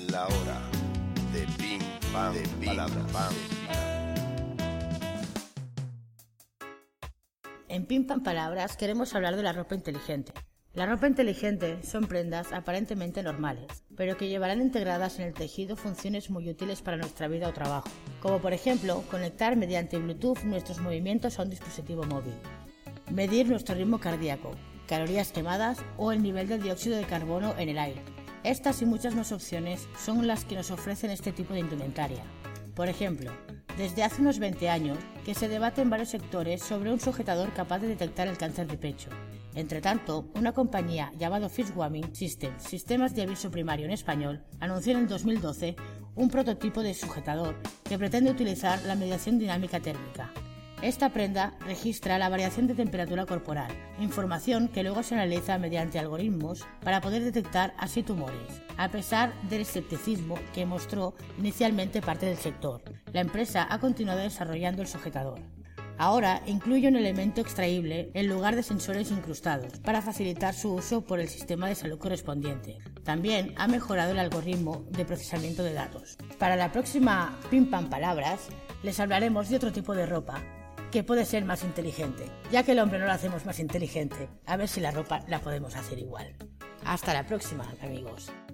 la hora de Pim Pam Palabras. En Pim Pam Palabras queremos hablar de la ropa inteligente. La ropa inteligente son prendas aparentemente normales, pero que llevarán integradas en el tejido funciones muy útiles para nuestra vida o trabajo, como por ejemplo conectar mediante Bluetooth nuestros movimientos a un dispositivo móvil, medir nuestro ritmo cardíaco, calorías quemadas o el nivel de dióxido de carbono en el aire. Estas y muchas más opciones son las que nos ofrecen este tipo de indumentaria. Por ejemplo, desde hace unos 20 años que se debate en varios sectores sobre un sujetador capaz de detectar el cáncer de pecho. Entre tanto, una compañía llamada Fish Warming Systems, Sistemas de Aviso Primario en español, anunció en el 2012 un prototipo de sujetador que pretende utilizar la mediación dinámica térmica. Esta prenda registra la variación de temperatura corporal, información que luego se analiza mediante algoritmos para poder detectar así tumores. A pesar del escepticismo que mostró inicialmente parte del sector, la empresa ha continuado desarrollando el sujetador. Ahora incluye un elemento extraíble en lugar de sensores incrustados para facilitar su uso por el sistema de salud correspondiente. También ha mejorado el algoritmo de procesamiento de datos. Para la próxima Pim Pam Palabras les hablaremos de otro tipo de ropa que puede ser más inteligente, ya que el hombre no lo hacemos más inteligente. A ver si la ropa la podemos hacer igual. Hasta la próxima, amigos.